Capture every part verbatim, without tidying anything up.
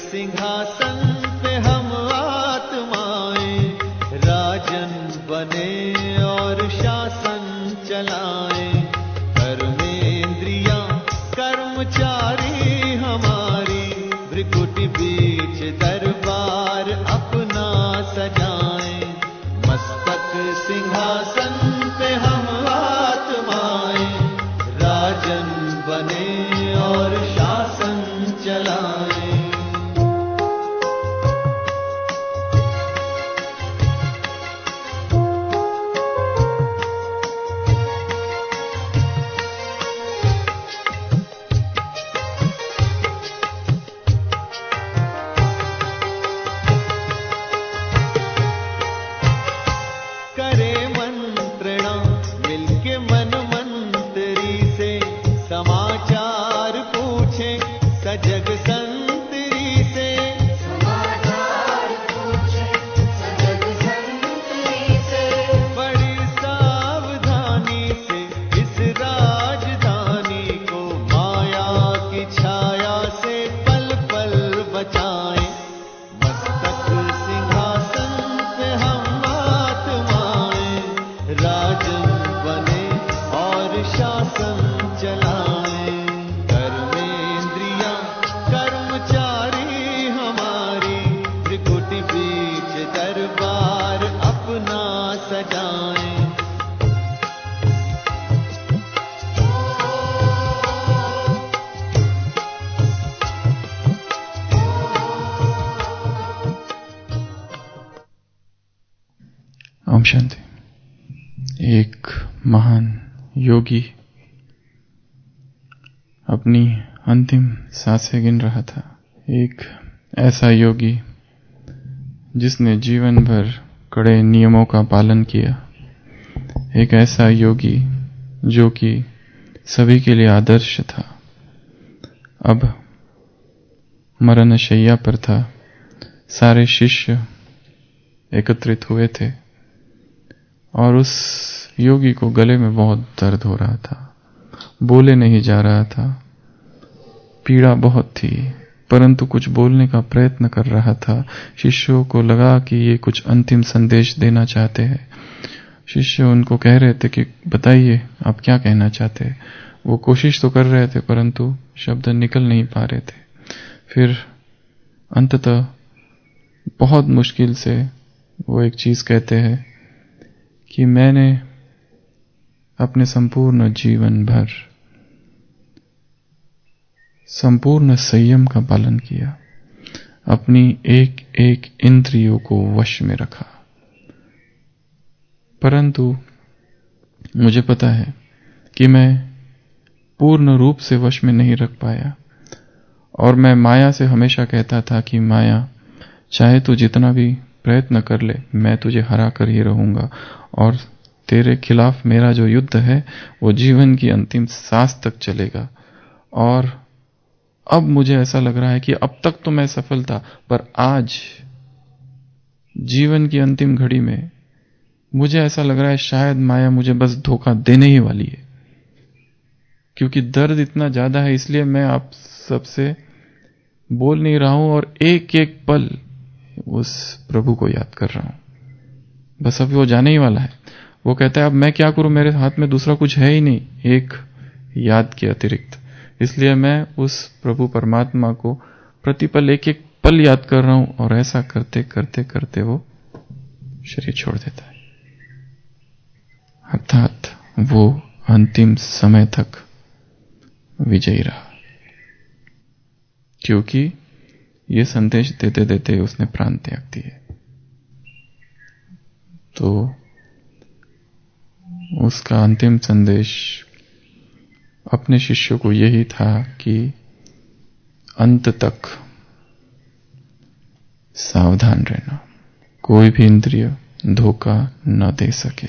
सिंहासन पे हम आत्माएं राजन बने और शासन चलाएं। कर्मेंद्रियां कर्मचारी हमारी भ्रिकुटी बीच दरबार अपना सजाएं। मस्तक सिंहासन पे हम आत्माएं राजन बने और शासन चलाएं। करे मंत्रणा मिलके मन मंत्री से समाचार पूछे सजग संतरी से। समाचार पूछे सजग संतरी से। बड़ी सावधानी से इस राजधानी को माया की छाया से पल पल बचाएं। मस्तक सिंहासन पे हम आत्माएं राजन बने और शासन चलाएं। कर्मेंद्रियां कर्मचारी हमारी त्रिकुटी बीच दरबार अपना सजाएं। ओम शांति। एक महान योगी अपनी अंतिम सांसें गिन रहा था। एक ऐसा योगी जिसने जीवन भर कड़े नियमों का पालन किया। एक ऐसा योगी जो कि सभी के लिए आदर्श था। अब मरणशैया पर था। सारे शिष्य एकत्रित हुए थे और उस योगी को गले में बहुत दर्द हो रहा था। बोले नहीं जा रहा था। पीड़ा बहुत थी, परंतु कुछ बोलने का प्रयत्न कर रहा था। शिष्यों को लगा कि ये कुछ अंतिम संदेश देना चाहते हैं। शिष्य उनको कह रहे थे कि बताइए आप क्या कहना चाहते हैं। वो कोशिश तो कर रहे थे परंतु शब्द निकल नहीं पा रहे थे। फिर अंततः बहुत मुश्किल से वो एक चीज कहते हैं कि मैंने अपने संपूर्ण जीवन भर संपूर्ण संयम का पालन किया। अपनी एक एक इंद्रियों को वश में रखा, परंतु मुझे पता है कि मैं पूर्ण रूप से वश में नहीं रख पाया। और मैं माया से हमेशा कहता था कि माया चाहे तू जितना भी प्रयत्न कर ले, मैं तुझे हरा कर ही रहूंगा और तेरे खिलाफ मेरा जो युद्ध है वो जीवन की अंतिम सांस तक चलेगा। और अब मुझे ऐसा लग रहा है कि अब तक तो मैं सफल था, पर आज जीवन की अंतिम घड़ी में मुझे ऐसा लग रहा है शायद माया मुझे बस धोखा देने ही वाली है। क्योंकि दर्द इतना ज्यादा है, इसलिए मैं आप सबसे बोल नहीं रहा हूं और एक एक पल उस प्रभु को याद कर रहा हूं। बस अभी वो जाने ही वाला है। वो कहता है अब मैं क्या करूं, मेरे हाथ में दूसरा कुछ है ही नहीं एक याद के अतिरिक्त। इसलिए मैं उस प्रभु परमात्मा को प्रतिपल एक एक पल याद कर रहा हूं और ऐसा करते करते करते वो शरीर छोड़ देता है। अर्थात वो अंतिम समय तक विजयी रहा, क्योंकि ये संदेश देते देते उसने प्राण त्याग दिए। तो उसका अंतिम संदेश अपने शिष्यों को यही था कि अंत तक सावधान रहना, कोई भी इंद्रिय धोखा न दे सके।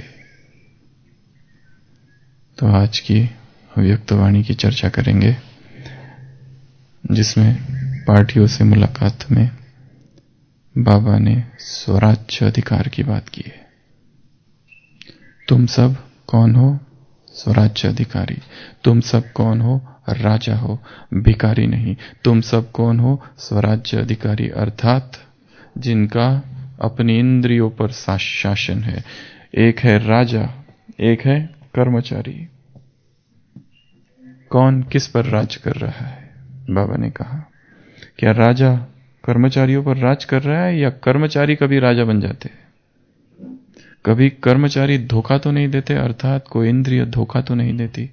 तो आज की अव्यक्त वाणी की चर्चा करेंगे, जिसमें पार्टियों से मुलाकात में बाबा ने स्वराज्य अधिकार की बात की है। तुम सब कौन हो? स्वराज्य अधिकारी। तुम सब कौन हो? राजा हो, भिखारी नहीं। तुम सब कौन हो? स्वराज्य अधिकारी, अर्थात जिनका अपनी इंद्रियों पर शासन है। एक है राजा, एक है कर्मचारी। कौन किस पर राज कर रहा है? बाबा ने कहा, क्या राजा कर्मचारियों पर राज कर रहा है, या कर्मचारी कभी राजा बन जाते हैं? कभी कर्मचारी धोखा तो नहीं देते, अर्थात कोई इंद्रिय धोखा तो नहीं देती।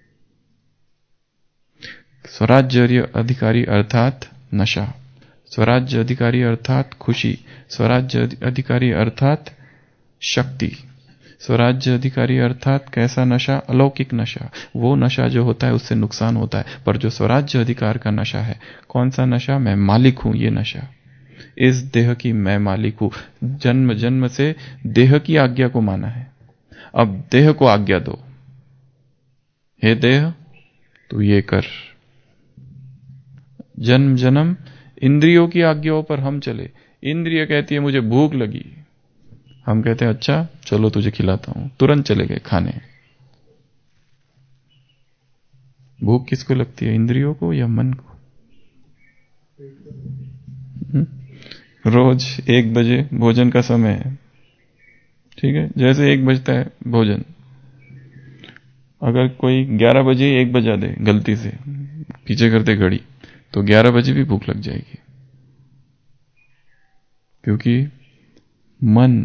स्वराज्य अधिकारी अर्थात नशा, स्वराज्य अधिकारी अर्थात खुशी, स्वराज्य अधिकारी अर्थात शक्ति, स्वराज्य अधिकारी अर्थात कैसा नशा? अलौकिक नशा। वो नशा जो होता है उससे नुकसान होता है, पर जो स्वराज्य अधिकार का नशा है, कौन सा नशा? मैं मालिक हूं, ये नशा। इस देह की मैं मालिक हूं। जन्म जन्म से देह की आज्ञा को माना है, अब देह को आज्ञा दो, हे देह तू ये कर। जन्म जन्म इंद्रियों की आज्ञाओं पर हम चले। इंद्रिय कहती है मुझे भूख लगी, हम कहते हैं अच्छा चलो तुझे खिलाता हूं, तुरंत चले गए खाने। भूख किसको लगती है? इंद्रियों को या मन को? हुँ? रोज एक बजे भोजन का समय है, ठीक है, जैसे एक बजता है भोजन, अगर कोई ग्यारह बजे एक बजा दे गलती से, पीछे करते घड़ी, तो ग्यारह बजे भी भूख लग जाएगी, क्योंकि मन,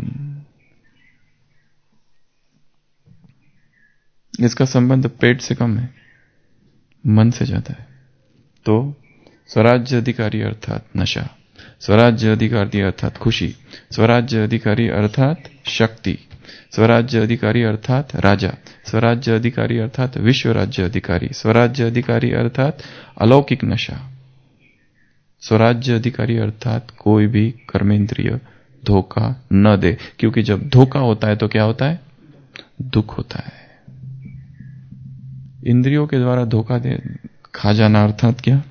इसका संबंध पेट से कम है, मन से ज्यादा है। तो स्वराज्य अधिकारी अर्थात नशा, स्वराज्य अधिकारी अर्थात खुशी, स्वराज्य अधिकारी अर्थात शक्ति, स्वराज्य अधिकारी अर्थात राजा, स्वराज्य अधिकारी अर्थात विश्व राज्य अधिकारी, स्वराज्य अधिकारी अर्थात अलौकिक नशा, स्वराज्य अधिकारी अर्थात कोई भी कर्मेंद्रिय धोखा न दे, क्योंकि जब धोखा होता है तो क्या होता है? दुख होता है। इंद्रियों के द्वारा धोखा दे खा जाना अर्थात क्या?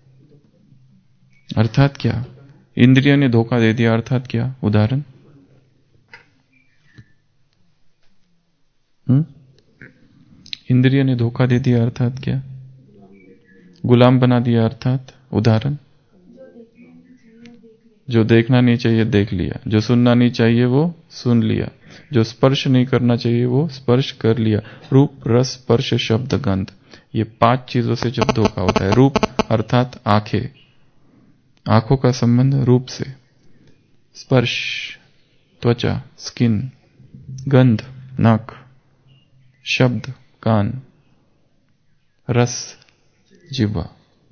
अर्थात क्या? इंद्रिय ने धोखा दे दिया अर्थात क्या? उदाहरण, हम्म इंद्रिय ने धोखा दे दिया अर्थात क्या? गुलाम बना दिया अर्थात? उदाहरण, जो देखना नहीं चाहिए देख लिया, जो सुनना नहीं चाहिए वो सुन लिया, जो स्पर्श नहीं करना चाहिए वो स्पर्श कर लिया। रूप, रस, स्पर्श, शब्द, गंध, ये पांच चीजों से जब धोखा होता है। रूप अर्थात आंखें, आंखों का संबंध रूप से, स्पर्श त्वचा स्किन, गंध नाक, शब्द कान, रस जिह्वा,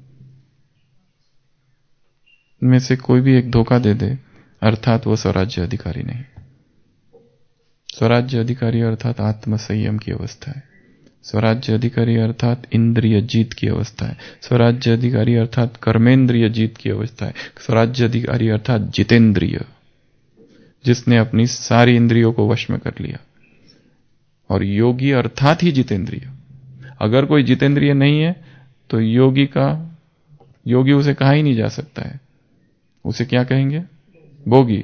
में से कोई भी एक धोखा दे दे अर्थात वो स्वराज्य अधिकारी नहीं। स्वराज्य अधिकारी अर्थात आत्म संयम की अवस्था है, स्वराज्य अधिकारी अर्थात इंद्रिय जीत की अवस्था है, स्वराज्य अधिकारी अर्थात कर्मेंद्रिय जीत की अवस्था है, स्वराज्य अधिकारी अर्थात जितेंद्रिय, जिसने अपनी सारी इंद्रियों को वश में कर लिया। और योगी अर्थात ही जितेंद्रिय। अगर कोई जितेंद्रिय नहीं है तो योगी का योगी उसे कहा ही नहीं जा सकता है, उसे क्या कहेंगे? भोगी।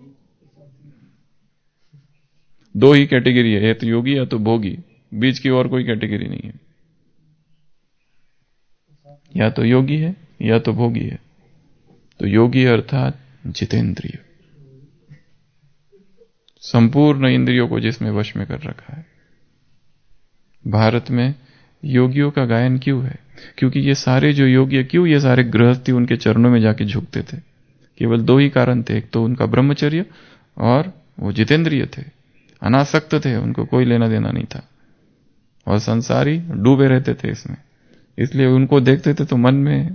दो ही कैटेगरी है, या तो योगी या तो भोगी, बीच की और कोई कैटेगरी नहीं है। या तो योगी है या तो भोगी है। तो योगी अर्थात जितेंद्रिय, संपूर्ण इंद्रियों को जिसमें वश में कर रखा है। भारत में योगियों का गायन क्यों है? क्योंकि ये सारे जो योगी, क्यों ये सारे गृहस्थी उनके चरणों में जाके झुकते थे? केवल दो ही कारण थे, एक तो उनका ब्रह्मचर्य और वो जितेंद्रिय थे, अनासक्त थे, उनको कोई लेना देना नहीं था, और संसारी डूबे रहते थे इसमें, इसलिए उनको देखते थे तो मन में।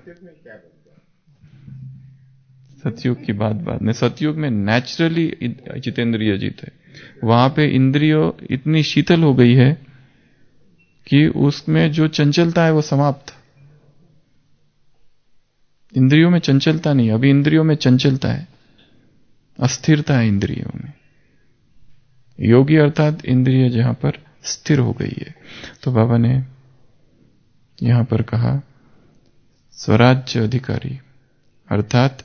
सतयुग की बात बाद में, सतयुग में नेचुरली जितेंद्रिय जीत है। वहां पे इंद्रियों इतनी शीतल हो गई है कि उसमें जो चंचलता है वो समाप्त। इंद्रियों में चंचलता नहीं, अभी इंद्रियों में चंचलता है, अस्थिरता है इंद्रियों में। योगी अर्थात इंद्रिय जहां पर स्थिर हो गई है। तो बाबा ने यहां पर कहा स्वराज्य अधिकारी अर्थात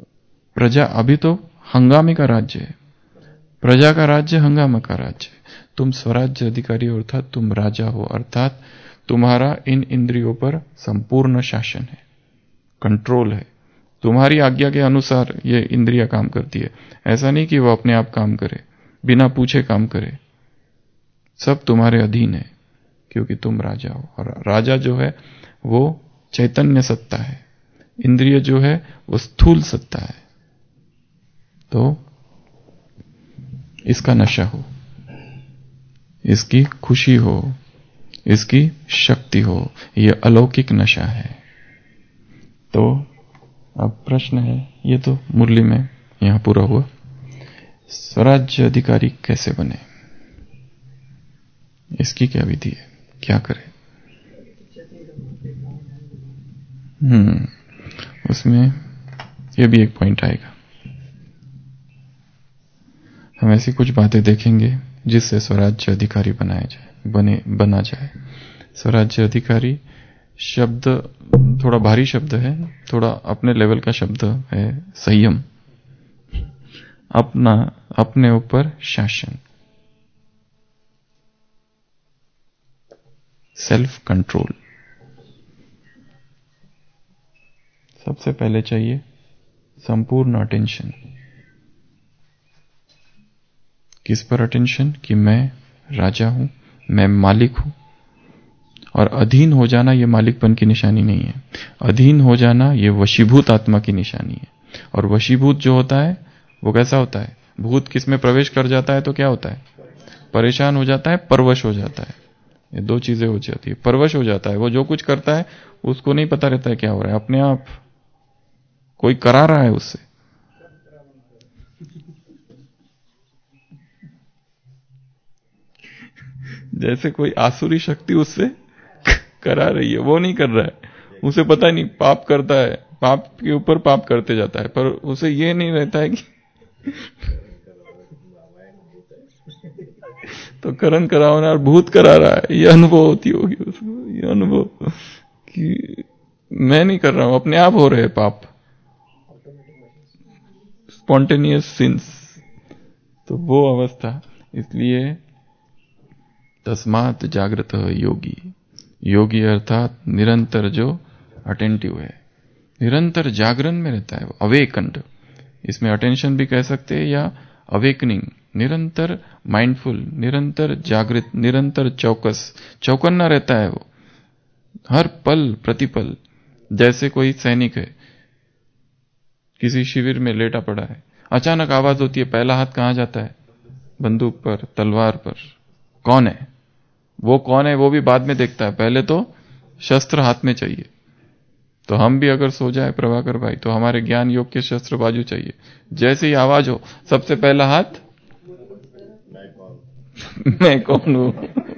प्रजा, अभी तो हंगामे का राज्य है, प्रजा का राज्य हंगामा का राज्य है। तुम स्वराज्य अधिकारी हो अर्थात तुम राजा हो, अर्थात तुम्हारा इन इंद्रियों पर संपूर्ण शासन है, कंट्रोल है। तुम्हारी आज्ञा के अनुसार ये इंद्रिया काम करती है। ऐसा नहीं कि वो अपने आप काम करे, बिना पूछे काम करे। सब तुम्हारे अधीन है क्योंकि तुम राजा हो। और राजा जो है वो चैतन्य सत्ता है, इंद्रिय जो है वो स्थूल सत्ता है। तो इसका नशा हो, इसकी खुशी हो, इसकी शक्ति हो, यह अलौकिक नशा है। तो अब प्रश्न है, ये तो मुरली में यहां पूरा हुआ, स्वराज्य अधिकारी कैसे बने, इसकी क्या विधि है, क्या करें? हम्म उसमें ये भी एक पॉइंट आएगा। हम ऐसी कुछ बातें देखेंगे जिससे स्वराज्य अधिकारी बनाया जाए, बने बना जाए। स्वराज्य अधिकारी शब्द थोड़ा भारी शब्द है, थोड़ा अपने लेवल का शब्द है। संयम, अपना अपने ऊपर शासन, सेल्फ कंट्रोल। सबसे पहले चाहिए संपूर्ण अटेंशन। किस पर अटेंशन? कि मैं राजा हूं, मैं मालिक हूं। और अधीन हो जाना ये मालिकपन की निशानी नहीं है। अधीन हो जाना ये वशीभूत आत्मा की निशानी है। और वशीभूत जो होता है वो कैसा होता है? भूत किस में प्रवेश कर जाता है तो क्या होता है? परेशान हो जाता है, परवश हो जाता है। ये दो चीजें हो जाती है। परवश हो जाता है, वो जो कुछ करता है उसको नहीं पता रहता है क्या हो रहा है, अपने आप कोई करा रहा है उससे। जैसे कोई आसुरी शक्ति उससे करा रही है, वो नहीं कर रहा है, उसे पता नहीं पाप करता है, पाप के ऊपर पाप करते जाता है, पर उसे ये नहीं रहता है कि तो करण करावना और भूत करा रहा है, ये अनुभव होती होगी उसको, ये अनुभव कि मैं नहीं कर रहा हूं, अपने आप हो रहे पाप, स्पॉन्टेनियस सिंस। तो वो अवस्था, इसलिए तस्मात् जागृत योगी। योगी अर्थात निरंतर जो अटेंटिव है, निरंतर जागरण में रहता है, अवेकंड। इसमें अटेंशन भी कह सकते हैं या अवेकनिंग। निरंतर माइंडफुल, निरंतर जागृत, निरंतर चौकस, चौकन्ना रहता है वो हर पल प्रतिपल। जैसे कोई सैनिक है, किसी शिविर में लेटा पड़ा है, अचानक आवाज होती है, पहला हाथ कहां जाता है? बंदूक पर, तलवार पर। कौन है वो? कौन है वो भी बाद में देखता है, पहले तो शस्त्र हाथ में चाहिए। तो हम भी अगर सो जाए प्रभाकर भाई, तो हमारे ज्ञान योग के शस्त्र बाजू चाहिए। जैसे ही आवाज हो, सबसे पहला हाथ मैं कौन हूं?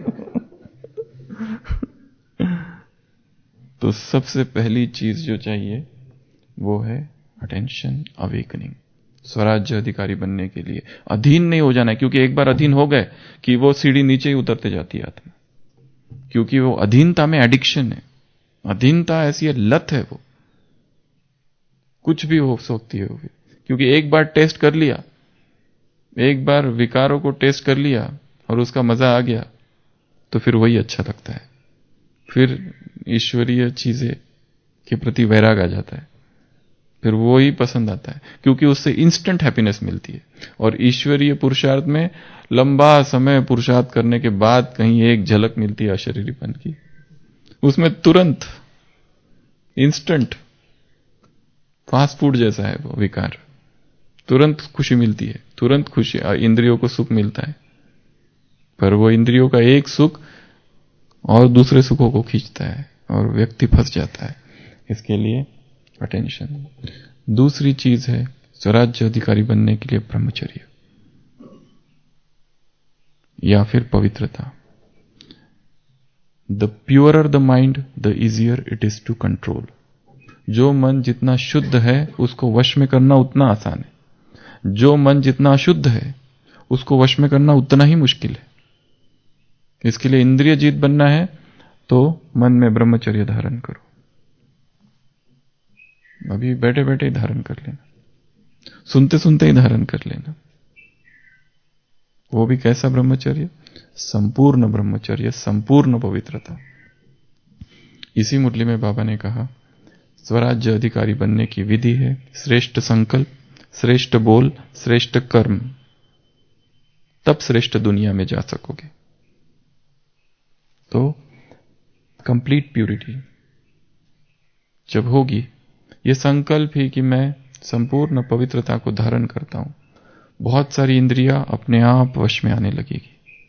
तो सबसे पहली चीज जो चाहिए वो है अटेंशन, अवेकनिंग। स्वराज्य अधिकारी बनने के लिए अधीन नहीं हो जाना है, क्योंकि एक बार अधीन हो गए कि वो सीढ़ी नीचे ही उतरते जाती है आत्मा, क्योंकि वो अधीनता में एडिक्शन है। अधीनता ऐसी है, लत है, वो कुछ भी हो सकती है वो भी। क्योंकि एक बार टेस्ट कर लिया, एक बार विकारों को टेस्ट कर लिया और उसका मजा आ गया, तो फिर वही अच्छा लगता है। फिर ईश्वरीय चीजें के प्रति वैराग आ जाता है, फिर वो ही पसंद आता है, क्योंकि उससे इंस्टेंट हैप्पीनेस मिलती है। और ईश्वरीय पुरुषार्थ में लंबा समय पुरुषार्थ करने के बाद कहीं एक झलक मिलती है अशरीरीपन की, उसमें तुरंत इंस्टेंट फास्ट फूड जैसा है वो विकार, तुरंत खुशी मिलती है, तुरंत खुशी, इंद्रियों को सुख मिलता है। पर वो इंद्रियों का एक सुख और दूसरे सुखों को खींचता है और व्यक्ति फंस जाता है। इसके लिए अटेंशन। दूसरी चीज है स्वराज्य अधिकारी बनने के लिए ब्रह्मचर्य या फिर पवित्रता। The purer the mind the easier it is to control. जो मन जितना शुद्ध है उसको वश में करना उतना आसान है, जो मन जितना अशुद्ध है उसको वश में करना उतना ही मुश्किल है। इसके लिए इंद्रिय जीत बनना है तो मन में ब्रह्मचर्य धारण करो। अभी बैठे बैठे ही धारण कर लेना, सुनते सुनते ही धारण कर लेना। वो भी कैसा ब्रह्मचर्य? संपूर्ण ब्रह्मचर्य, संपूर्ण पवित्रता। इसी मुरली में बाबा ने कहा स्वराज्य अधिकारी बनने की विधि है श्रेष्ठ संकल्प, श्रेष्ठ बोल, श्रेष्ठ कर्म, तब श्रेष्ठ दुनिया में जा सकोगे। तो कंप्लीट प्यूरिटी जब होगी, ये संकल्प ही कि मैं संपूर्ण पवित्रता को धारण करता हूं, बहुत सारी इंद्रियां अपने आप वश में आने लगेगी।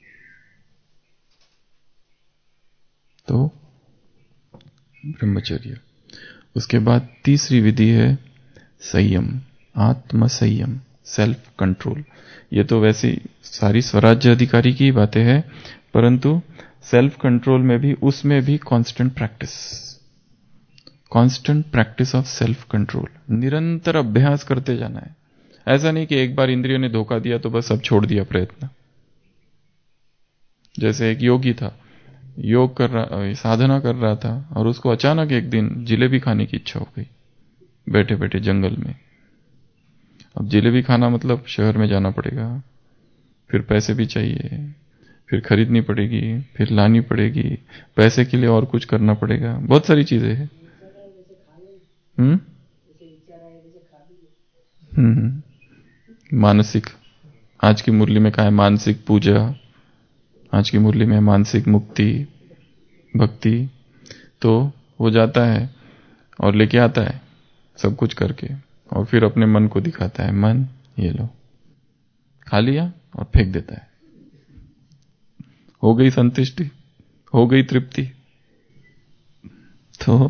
तो ब्रह्मचर्य। उसके बाद तीसरी विधि है संयम, आत्म संयम, सेल्फ कंट्रोल। ये तो वैसे सारी स्वराज्य अधिकारी की बातें हैं, परंतु सेल्फ कंट्रोल में भी, उसमें भी constant practice, constant practice of self control, निरंतर अभ्यास करते जाना है। ऐसा नहीं कि एक बार इंद्रियों ने धोखा दिया तो बस अब छोड़ दिया प्रयत्न। जैसे एक योगी था, योग कर रहा, साधना कर रहा था, और उसको अचानक एक दिन जिलेबी खाने की इच्छा हो गई बैठे बैठे जंगल में। अब जिलेबी खाना मतलब शहर में जाना पड़ेगा, फिर पैसे भी चाहिए, फिर खरीदनी पड़ेगी, फिर लानी पड़ेगी, पैसे के लिए और कुछ करना पड़ेगा, बहुत सारी चीजें हैं। हम्म हम्म मानसिक, आज की मुरली में कहा है मानसिक पूजा, आज की मुरली में मानसिक मुक्ति, भक्ति। तो वो जाता है और लेके आता है सब कुछ करके, और फिर अपने मन को दिखाता है, मन ये लो, खा लिया, और फेंक देता है। हो गई संतुष्टि, हो गई तृप्ति। तो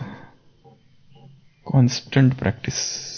कांस्टेंट प्रैक्टिस,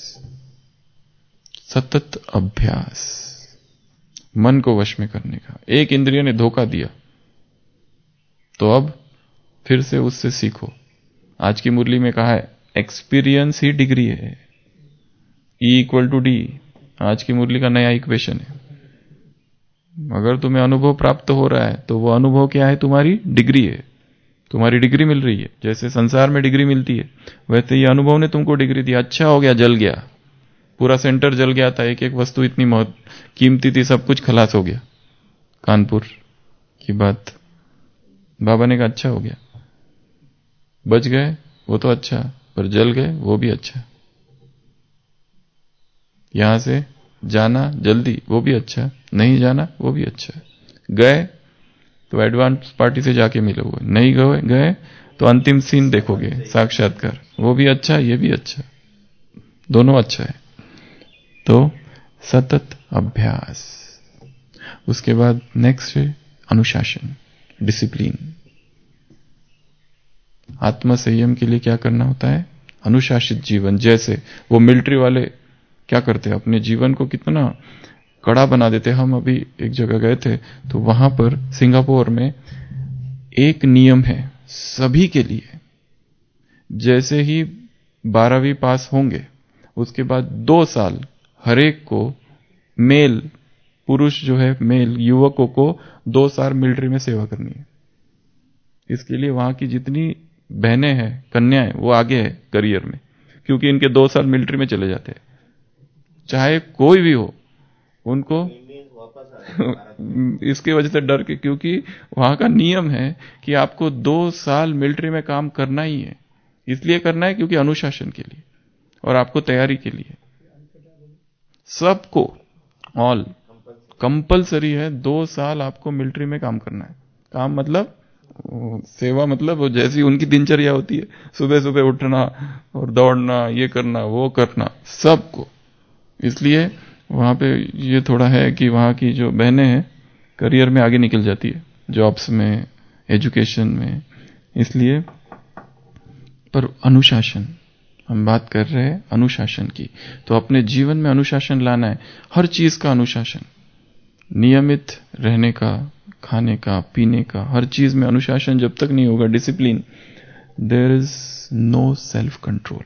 सतत अभ्यास, मन को वश में करने का। एक इंद्रिय ने धोखा दिया तो अब फिर से उससे सीखो। आज की मुरली में कहा है एक्सपीरियंस ही डिग्री है, ई इक्वल टू डी। आज की मुरली का नया इक्वेशन है। अगर तुम्हें अनुभव प्राप्त हो रहा है तो वो अनुभव क्या है? तुम्हारी डिग्री है, तुम्हारी डिग्री मिल रही है। जैसे संसार में डिग्री मिलती है, वैसे ये अनुभव ने तुमको डिग्री दी। अच्छा हो गया, जल गया, पूरा सेंटर जल गया था, एक एक वस्तु इतनी बहुत कीमती थी, सब कुछ खलास हो गया। कानपुर की बात, बाबा ने कहा अच्छा हो गया, बच गए वो तो अच्छा, पर जल गए वो भी अच्छा। यहां से जाना जल्दी वो भी अच्छा, नहीं जाना वो भी अच्छा। गए तो एडवांस पार्टी से जाके मिलोगे, नहीं गए गए तो अंतिम सीन देखोगे, साक्षात्कार, वो भी अच्छा, ये भी अच्छा, दोनों अच्छा है। तो सतत अभ्यास। उसके बाद नेक्स्ट है अनुशासन, डिसिप्लिन। आत्म संयम के लिए क्या करना होता है? अनुशासित जीवन। जैसे वो मिलिट्री वाले क्या करते हैं, अपने जीवन को कितना कड़ा बना देते। हम अभी एक जगह गए थे तो वहां पर सिंगापुर में एक नियम है सभी के लिए, जैसे ही बारहवीं पास होंगे उसके बाद दो साल हरेक को, मेल पुरुष जो है, मेल युवकों को दो साल मिलिट्री में सेवा करनी है। इसके लिए वहां की जितनी बहनें हैं, कन्याएं, वो आगे है करियर में, क्योंकि इनके दो साल मिलिट्री में चले जाते हैं। चाहे कोई भी हो, उनको इसकी वजह से डर के, क्योंकि वहां का नियम है कि आपको दो साल मिलिट्री में काम करना ही है। इसलिए करना है क्योंकि अनुशासन के लिए और आपको तैयारी के लिए, सबको ऑल कंपलसरी है। दो साल आपको मिलिट्री में काम करना है। काम मतलब सेवा, मतलब जैसी उनकी दिनचर्या होती है, सुबह सुबह उठना और दौड़ना, ये करना वो करना, सबको। इसलिए वहां पे ये थोड़ा है कि वहां की जो बहनें हैं करियर में आगे निकल जाती है, जॉब्स में, एजुकेशन में। इसलिए पर अनुशासन, हम बात कर रहे हैं अनुशासन की, तो अपने जीवन में अनुशासन लाना है। हर चीज का अनुशासन, नियमित रहने का, खाने का, पीने का, हर चीज में अनुशासन जब तक नहीं होगा, discipline, there is no self control.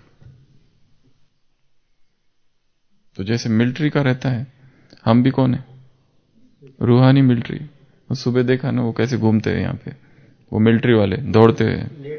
तो जैसे मिलिट्री का रहता है, हम भी कौन है? रूहानी मिलिट्री। सुबह देखा ना वो कैसे घूमते हैं यहाँ पे, वो मिलिट्री वाले दौड़ते हैं,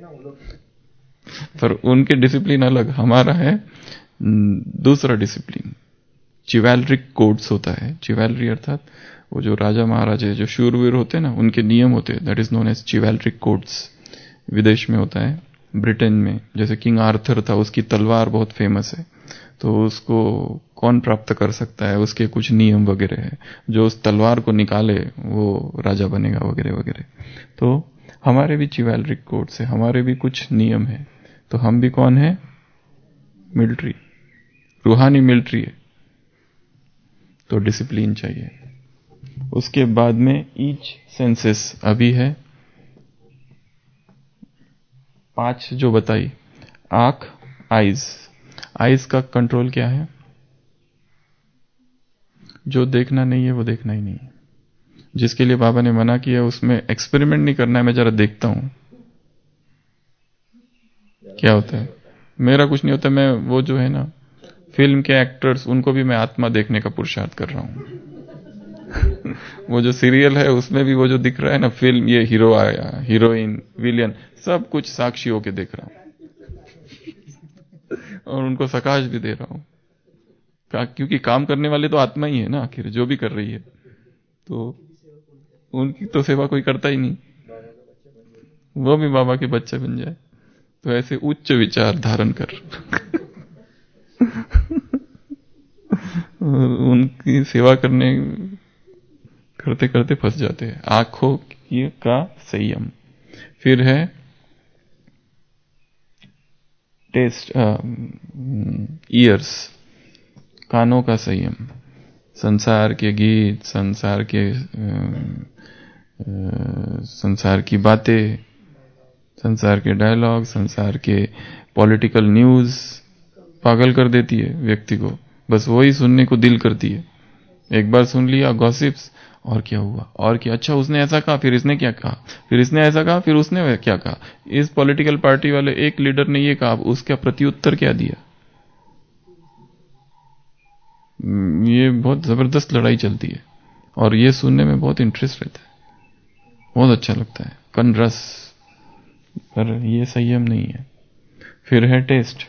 पर उनके डिसिप्लिन अलग, हमारा है दूसरा डिसिप्लिन। चिवैलरिक कोड्स होता है। चिवैलरी अर्थात वो जो राजा महाराजे जो शूरवीर होते हैं ना, उनके नियम होते हैं, that is known as chivalric codes. विदेश में होता है, ब्रिटेन में, जैसे किंग आर्थर था, उसकी तलवार बहुत फेमस है, तो उसको कौन प्राप्त कर सकता है, उसके कुछ नियम वगैरह है, जो उस तलवार को निकाले वो राजा बनेगा वगैरह वगैरह। तो हमारे भी चिवैल्ट्रिक कोड्स है, हमारे भी कुछ नियम है। तो हम भी कौन है? मिलिट्री, रूहानी मिलिट्री है, तो डिसिप्लिन चाहिए। उसके बाद में ईच सेंसेस अभी है पांच जो बताई, आंख, आईज। आईज का कंट्रोल क्या है? जो देखना नहीं है वो देखना ही नहीं है। जिसके लिए बाबा ने मना किया उसमें एक्सपेरिमेंट नहीं करना है, मैं जरा देखता हूं क्या होता है। मेरा कुछ नहीं होता, मैं वो जो है ना फिल्म के एक्टर्स, उनको भी मैं आत्मा देखने का पुरुषार्थ कर रहा हूं। वो जो सीरियल है उसमें भी वो जो दिख रहा है ना फिल्म, ये हीरो आया, हीरोइन, विलियन, सब कुछ साक्षी होके देख रहा हूं और उनको सकाश भी दे रहा हूं, क्योंकि काम करने वाले तो आत्मा ही है ना आखिर, जो भी कर रही है, तो उनकी तो सेवा कोई करता ही नहीं, वो भी बाबा के बच्चे बन जाए। तो ऐसे उच्च विचार धारण कर उनकी सेवा करने करते करते फंस जाते हैं। आंखों की का संयम। फिर है टेस्ट, ईयर्स, कानों का संयम। संसार के गीत, संसार के आ, आ, संसार की बातें, संसार के डायलॉग, संसार के पॉलिटिकल न्यूज पागल कर देती है व्यक्ति को, बस वही सुनने को दिल करती है। एक बार सुन लिया गॉसिप्स, और क्या हुआ, और क्या, अच्छा उसने ऐसा कहा, फिर इसने क्या कहा, फिर इसने ऐसा कहा, फिर उसने क्या कहा, इस पॉलिटिकल पार्टी वाले एक लीडर ने ये कहा, उसका प्रत्युत्तर क्या दिया। ये बहुत जबरदस्त लड़ाई चलती है और ये सुनने में बहुत इंटरेस्ट रहता है, बहुत अच्छा लगता है, कन रस, पर ये संयम नहीं है। फिर है टेस्ट,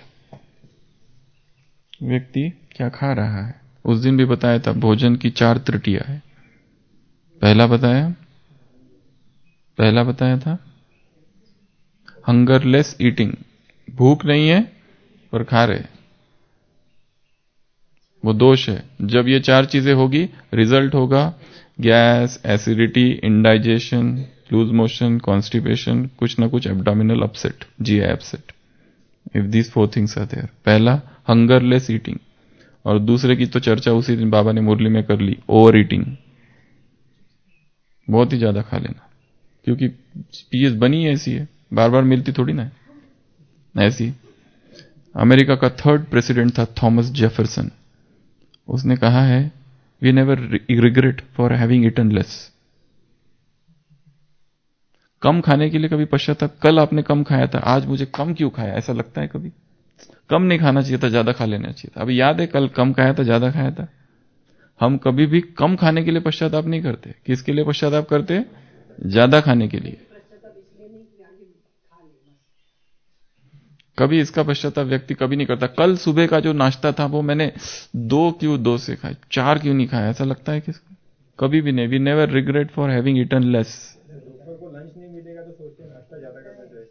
व्यक्ति क्या खा रहा है। उस दिन भी बताया था भोजन की चार त्रुटियां है। पहला बताया पहला बताया था हंगरलेस ईटिंग, भूख नहीं है पर खा रहे, वो दोष है। जब ये चार चीजें होगी रिजल्ट होगा gas, acidity, indigestion, loose motion, constipation, कुछ ना कुछ abdominal upset, GI upset, if these four things are there. पहला हंगरलेस ईटिंग, और दूसरे की तो चर्चा उसी दिन बाबा ने मुरली में कर ली, ओवर ईटिंग, बहुत ही ज्यादा खा लेना, क्योंकि चीज बनी ऐसी है, बार बार मिलती थोड़ी ना है ऐसी। अमेरिका का थर्ड प्रेसिडेंट था थॉमस जेफरसन, उसने कहा है we never regret for having eaten less. कम खाने के लिए कभी पश्चाताप, कल आपने कम खाया था, आज मुझे कम क्यों खाया, ऐसा लगता है कभी? कम नहीं खाना चाहिए था, ज्यादा खा लेना चाहिए था। अभी याद है कल कम खाया था, ज्यादा खाया था। हम कभी भी कम खाने के लिए पश्चाताप नहीं करते। किसके लिए पश्चाताप करते? ज्यादा खाने के लिए। कभी इसका पश्चाताप व्यक्ति कभी नहीं करता, कल सुबह का जो नाश्ता था वो मैंने दो क्यों दो से खाया, चार क्यों नहीं खाया, ऐसा लगता है किसको? कभी भी नहीं। We never regret for having eaten less. को लंच नहीं मिलेगा तो सोचते हैं नाश्ता ज्यादा करना चाहिए।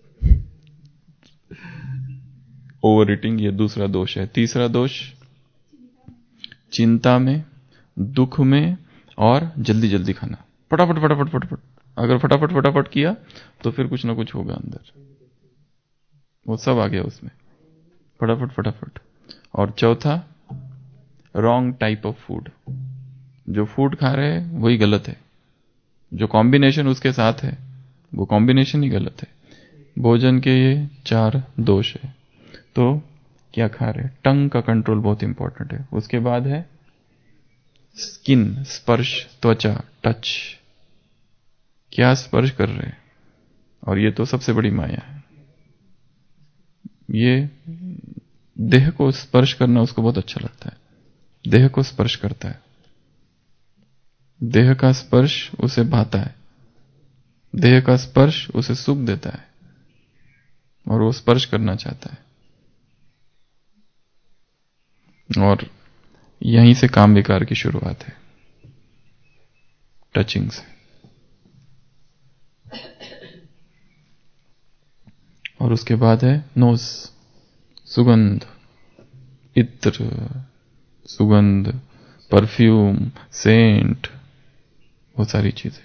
ओवर ईटिंग, ये दूसरा दोष है। तीसरा दोष चिंता में, दुख में और जल्दी जल्दी खाना, फटाफट फटाफट फटाफट। अगर फटाफट फटाफट किया तो फिर कुछ ना कुछ होगा अंदर, वो सब आ गया उसमें, फटाफट फटाफट। और चौथा रॉन्ग टाइप ऑफ फूड, जो फूड खा रहे हैं वही गलत है, जो कॉम्बिनेशन उसके साथ है वो कॉम्बिनेशन ही गलत है। भोजन के ये चार दोष है। तो क्या खा रहे, टंग का कंट्रोल बहुत इंपॉर्टेंट है। उसके बाद है स्किन, स्पर्श, त्वचा, टच, क्या स्पर्श कर रहे हैं, और ये तो सबसे बड़ी माया है। ये देह को स्पर्श करना उसको बहुत अच्छा लगता है, देह को स्पर्श करता है, देह का स्पर्श उसे भाता है, देह का स्पर्श उसे सुख देता है और वो स्पर्श करना चाहता है। और यहीं से काम विकार की शुरुआत है। टचिंग से। और उसके बाद है नोज, सुगंध, इत्र, सुगंध, परफ्यूम, सेंट, वो सारी चीजें।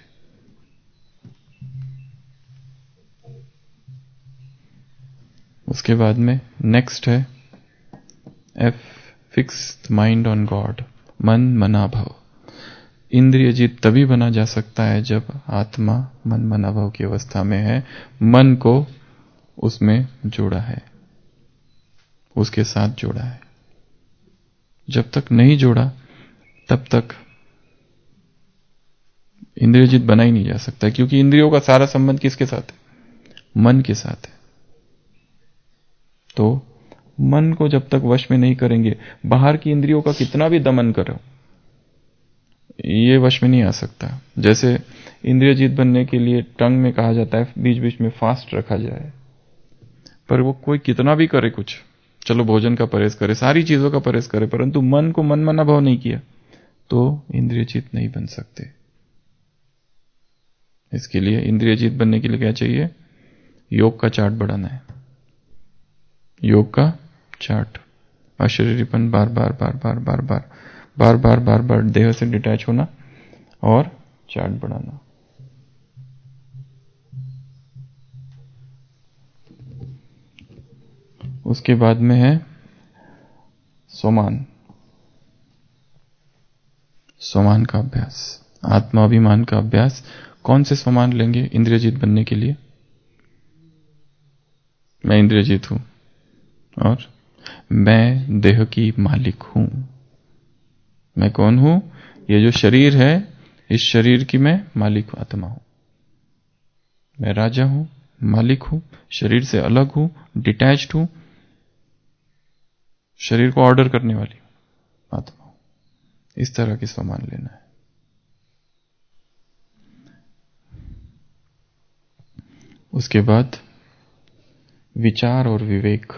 उसके बाद में नेक्स्ट है F, fix mind on God, मन मना भव। इंद्रिय जीत तभी बना जा सकता है जब आत्मा मन मना भव की अवस्था में है, मन को उसमें जोड़ा है, उसके साथ जोड़ा है। जब तक नहीं जोड़ा तब तक इंद्रिय जीत बना ही नहीं जा सकता, क्योंकि इंद्रियों का सारा संबंध किसके साथ है? मन के साथ है। तो मन को जब तक वश में नहीं करेंगे, बाहर की इंद्रियों का कितना भी दमन करो, ये वश में नहीं आ सकता। जैसे इंद्रिय जीत बनने के लिए टंग में कहा जाता है बीच बीच में फास्ट रखा जाए, पर वो कोई कितना भी करे कुछ, चलो भोजन का परहेज करे, सारी चीजों का परहेज करे, परंतु मन को मन मना भाव नहीं किया तो इंद्रिय जीत नहीं बन सकते। इसके लिए इंद्रिय जीत बनने के लिए क्या चाहिए? योग का चार्ट बढ़ाना है, योग का चार्ट, अशरीरीपन, बार बार बार बार बार बार बार बार बार बार देह से डिटैच होना और चार्ट बढ़ाना। उसके बाद में है सोमान, सोमान का अभ्यास, आत्माभिमान का अभ्यास। कौन से सोमान लेंगे इंद्रियजीत बनने के लिए? मैं इंद्रियजीत हूं और मैं देह की मालिक हूं। मैं कौन हूं? ये जो शरीर है, इस शरीर की मैं मालिक आत्मा हूं। मैं राजा हूं, मालिक हूं, शरीर से अलग हूं, डिटैच्ड हूं, शरीर को ऑर्डर करने वाली आत्मा हूं। इस तरह की सम्मान लेना है। उसके बाद विचार और विवेक।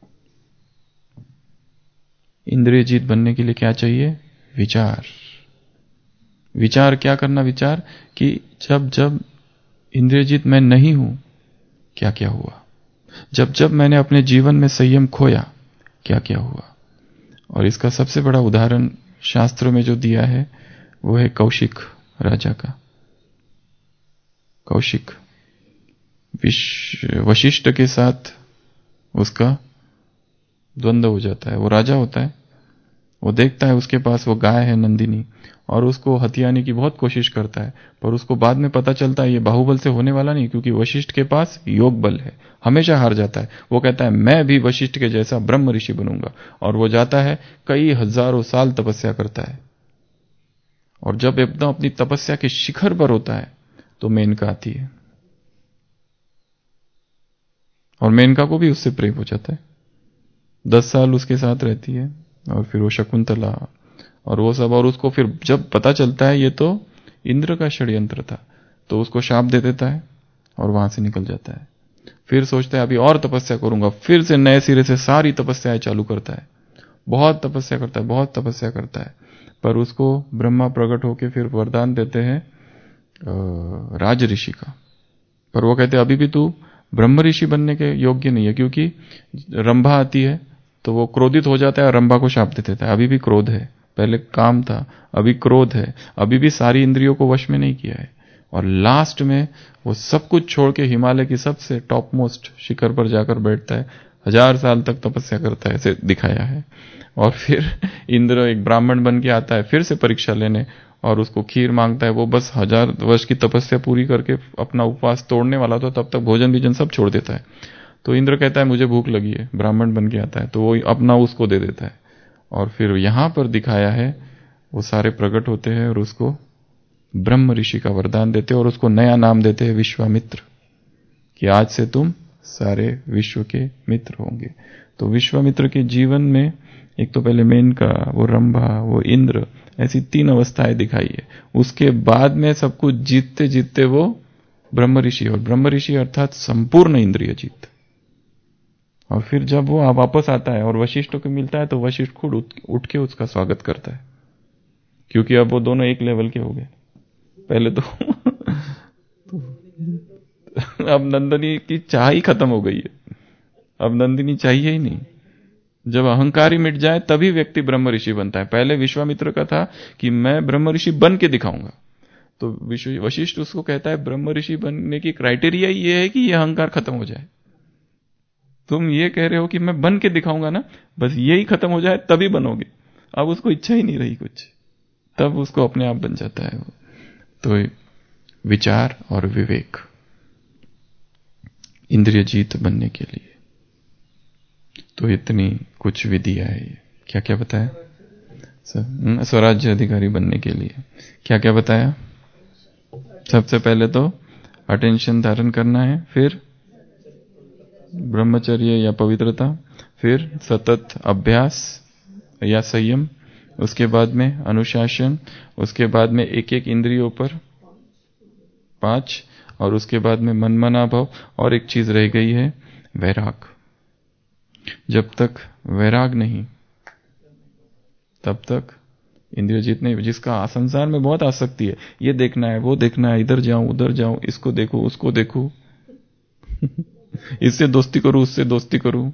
इंद्रिय जीत बनने के लिए क्या चाहिए? विचार। विचार क्या करना? विचार कि जब जब इंद्रिय जीत मैं नहीं हूं, क्या क्या हुआ, जब जब मैंने अपने जीवन में संयम खोया, क्या क्या हुआ। और इसका सबसे बड़ा उदाहरण शास्त्रों में जो दिया है वो है कौशिक राजा का। कौशिक वशिष्ठ के साथ उसका द्वंद्व हो जाता है। वो राजा होता है, वो देखता है उसके पास वो गाय है नंदिनी, और उसको हथियाने की बहुत कोशिश करता है, पर उसको बाद में पता चलता है ये बाहुबल से होने वाला नहीं, क्योंकि वशिष्ठ के पास योग बल है, हमेशा हार जाता है। वो कहता है मैं भी वशिष्ठ के जैसा ब्रह्म ऋषि बनूंगा, और वो जाता है कई हजारों साल तपस्या करता है, और जब एकदम अपनी तपस्या के शिखर पर होता है तो मेनका आती है, और मेनका को भी उससे प्रेम हो जाता है। दस साल उसके साथ रहती है, और फिर वो शकुंतला और वो सब, और उसको फिर जब पता चलता है ये तो इंद्र का षड्यंत्र था, तो उसको शाप दे देता है और वहां से निकल जाता है। फिर सोचता है अभी और तपस्या करूंगा, फिर से नए सिरे से सारी तपस्याएं चालू करता है, बहुत तपस्या करता है, बहुत तपस्या करता है, पर उसको ब्रह्मा प्रकट होकर फिर वरदान देते हैं राज ऋषि का। पर वो कहते हैं अभी भी तू ब्रह्म ऋषि बनने के योग्य नहीं है, क्योंकि रंभा आती है तो वो क्रोधित हो जाता है और रंभा को शाप दे देता है। अभी भी क्रोध है, पहले काम था, अभी क्रोध है, अभी भी सारी इंद्रियों को वश में नहीं किया है, और लास्ट में वो सब कुछ छोड़ के हिमालय की सबसे टॉप मोस्ट शिखर पर जाकर बैठता है, हजार साल तक तपस्या करता है, ऐसे दिखाया है। और फिर इंद्र एक ब्राह्मण बन के आता है फिर से परीक्षा लेने, और उसको खीर मांगता है। वो बस हजार वर्ष की तपस्या पूरी करके अपना उपवास तोड़ने वाला था, तब तक भोजन भीजन सब छोड़ देता है। तो इंद्र कहता है मुझे भूख लगी है, ब्राह्मण बन के आता है, तो वो अपना उसको दे देता है। और फिर यहां पर दिखाया है वो सारे प्रकट होते हैं और उसको ब्रह्म ऋषि का वरदान देते हैं, और उसको नया नाम देते हैं विश्वामित्र, कि आज से तुम सारे विश्व के मित्र होंगे। तो विश्वामित्र के जीवन में एक तो पहले मेनका, वो रंभा, वो इंद्र, ऐसी तीन अवस्थाएं दिखाई है। उसके बाद में सब कुछ जीतते जीतते वो ब्रह्म ऋषि, और ब्रह्म ऋषि अर्थात संपूर्ण इंद्रिय जीत। और फिर जब वो वापस आता है और वशिष्ठ को मिलता है तो वशिष्ठ खुद उठ के उसका स्वागत करता है, क्योंकि अब वो दोनों एक लेवल के हो गए। पहले तो, तो अब नंदिनी की चाह ही खत्म हो गई है, अब नंदिनी चाहिए ही नहीं। जब अहंकार ही मिट जाए तभी व्यक्ति ब्रह्म ऋषि बनता है। पहले विश्वामित्र का था कि मैं ब्रह्म ऋषि बन के दिखाऊंगा, तो वशिष्ठ उसको कहता है ब्रह्म ऋषि बनने की क्राइटेरिया ये है कि ये अहंकार खत्म हो जाए। तुम ये कह रहे हो कि मैं बन के दिखाऊंगा ना, बस यही खत्म हो जाए तभी बनोगे। अब उसको इच्छा ही नहीं रही कुछ, तब उसको अपने आप बन जाता है वो। तो विचार और विवेक इंद्रिय जीत बनने के लिए तो इतनी कुछ विधियां है। क्या क्या बताया? स्वराज्य अधिकारी बनने के लिए क्या क्या बताया? सबसे पहले तो अटेंशन धारण करना है, फिर ब्रह्मचर्य या पवित्रता, फिर सतत अभ्यास या संयम, उसके बाद में अनुशासन, उसके बाद में एक एक इंद्रियों पर पांच, और उसके बाद में मनमना भाव, और एक चीज रह गई है वैराग। जब तक वैराग नहीं तब तक इंद्रिय जीत नहीं। जिसका संसार में बहुत आसक्ति है, ये देखना है वो देखना है, इधर जाऊं उधर जाऊं, इसको देखो उसको देखो इससे दोस्ती करूं उससे दोस्ती करूं,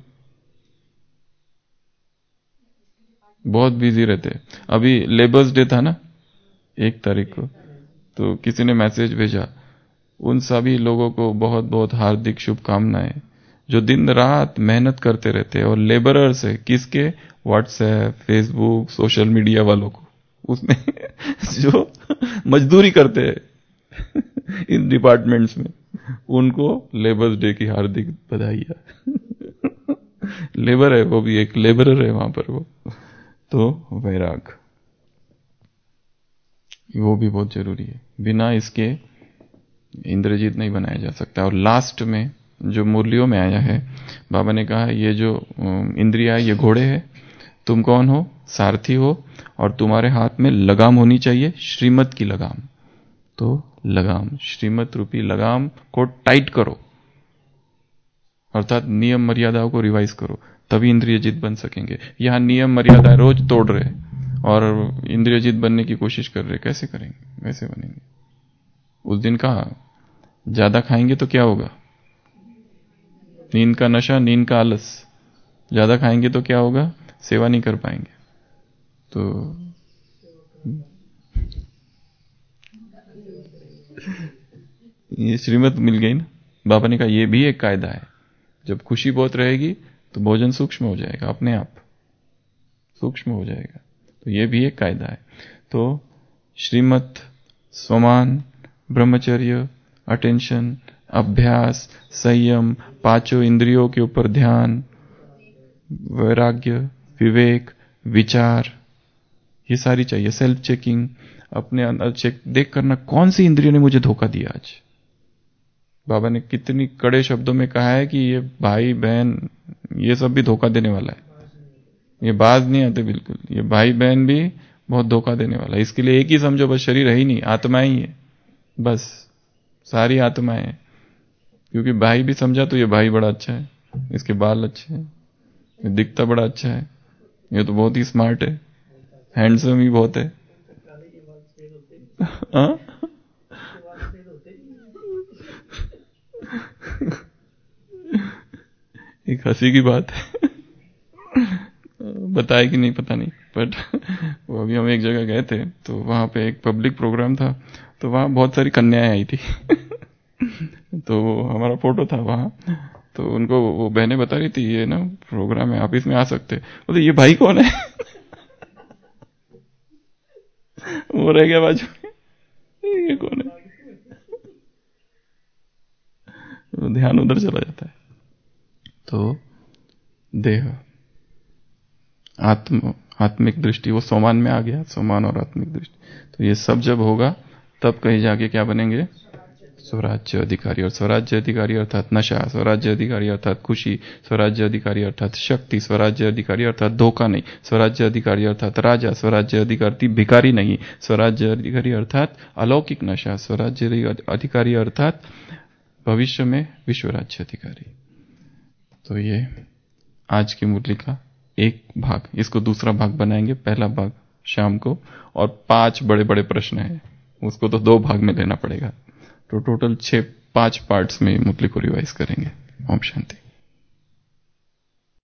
बहुत बिजी रहते हैं। अभी लेबर्स डे था ना एक तारीख को, तो किसी ने मैसेज भेजा, उन सभी लोगों को बहुत बहुत हार्दिक शुभकामनाएं जो दिन रात मेहनत करते रहते हैं। और लेबरर्स है किसके? व्हाट्सएप, फेसबुक, सोशल मीडिया वालों को, उसमें जो मजदूरी करते हैं इन डिपार्टमेंट्स में, उनको लेबर्स डे की हार्दिक बधाइयां लेबर है, वो भी एक लेबरर है वहां पर वो। तो वैराग वो भी बहुत जरूरी है, बिना इसके इंद्रजीत नहीं बनाया जा सकता। और लास्ट में जो मुरलियों में आया है, बाबा ने कहा ये जो इंद्रिया ये घोड़े हैं, तुम कौन हो? सारथी हो, और तुम्हारे हाथ में लगाम होनी चाहिए, श्रीमत की लगाम। तो लगाम, श्रीमत रूपी लगाम को टाइट करो, अर्थात नियम मर्यादाओं को रिवाइज करो, तभी इंद्रियजित बन सकेंगे। यहां नियम मर्यादा रोज तोड़ रहे और इंद्रियजित बनने की कोशिश कर रहे, कैसे करेंगे? कैसे बनेंगे? उस दिन कहा ज्यादा खाएंगे तो क्या होगा? नींद का नशा, नींद का आलस। ज्यादा खाएंगे तो क्या होगा? सेवा नहीं कर पाएंगे। तो ये श्रीमत मिल गई ना। बाबा ने कहा ये भी एक कायदा है, जब खुशी बहुत रहेगी तो भोजन सूक्ष्म हो जाएगा, अपने आप सूक्ष्म हो जाएगा। तो ये भी एक कायदा है। तो श्रीमत, स्वमान, ब्रह्मचर्य, अटेंशन, अभ्यास, संयम, पांचों इंद्रियों के ऊपर ध्यान, वैराग्य, विवेक, विचार, ये सारी चाहिए। सेल्फ चेकिंग, अपने अंदर चेक देख करना कौन सी इंद्रिय ने मुझे धोखा दिया आज। बाबा ने कितनी कड़े शब्दों में कहा है कि ये भाई बहन ये सब भी धोखा देने वाला है, ये बाज नहीं आते बिल्कुल, ये भाई बहन भी बहुत धोखा देने वाला है। इसके लिए एक ही समझो, बस शरीर है ही नहीं, आत्माएं ही है, बस सारी आत्माएं हैं। क्योंकि भाई भी समझा तो ये भाई बड़ा अच्छा है, इसके बाल अच्छे हैं, ये दिखता बड़ा अच्छा है, ये तो बहुत ही स्मार्ट है, हैंडसम ही बहुत है। हाँ? एक हंसी की बात है बताया कि नहीं पता नहीं, बट वो अभी हम एक जगह गए थे तो वहां पे एक पब्लिक प्रोग्राम था, तो वहां बहुत सारी कन्याएं आई थी तो हमारा फोटो था वहां, तो उनको वो बहनें बता रही थी ये ना प्रोग्राम है, आप इसमें आ सकते। बोले ये भाई कौन है वो रह गया बाजू में, ये कौन है? तो ध्यान उधर चला जाता है। तो देह, आत्म आत्मिक दृष्टि, वो सोमान में आ गया, सोमान और आत्मिक दृष्टि। तो ये सब जब होगा तब कहीं जाके क्या बनेंगे? स्वराज्य अधिकारी। और स्वराज्य अधिकारी अर्थात नशा, स्वराज्य अधिकारी अर्थात खुशी, स्वराज्य अधिकारी अर्थात शक्ति, स्वराज्य अधिकारी अर्थात धोखा नहीं, स्वराज्य अधिकारी अर्थात राजा, स्वराज्य अधिकारी भिखारी नहीं, स्वराज्य अधिकारी अर्थात अलौकिक नशा, स्वराज्य अधिकारी अर्थात भविष्य में विश्व राज्य अधिकारी। तो ये आज की मुरली का एक भाग, इसको दूसरा भाग बनाएंगे, पहला भाग शाम को, और पांच बड़े बड़े प्रश्न हैं उसको तो दो भाग में लेना पड़ेगा। तो टोटल छह पांच पार्ट्स में मुरली को रिवाइज करेंगे। ओम शांति।